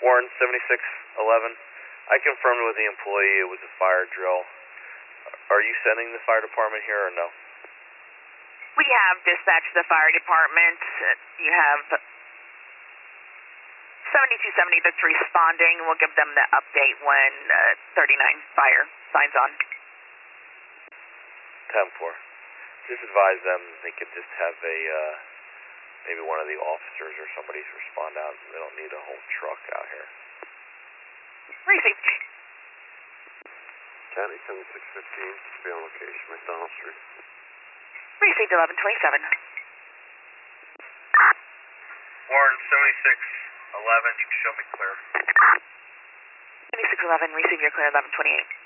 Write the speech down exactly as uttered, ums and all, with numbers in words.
Warren seventy-six eleven. I confirmed with the employee it was a fire drill. Are you sending the fire department here or no? We have dispatched the fire department. You have seventy-two seventy that's responding. We'll give them the update when uh, thirty-nine fire signs on. ten four. Just advise them they could just have a, uh, maybe one of the officers or somebody respond out. They don't need a whole truck out here. Received. County seventy-six fifteen, be on location, McDonald Street. Received eleven twenty-seven. Warren seventy-six eleven, you can show me clear. seventy-six eleven, receive your clear eleven twenty-eight.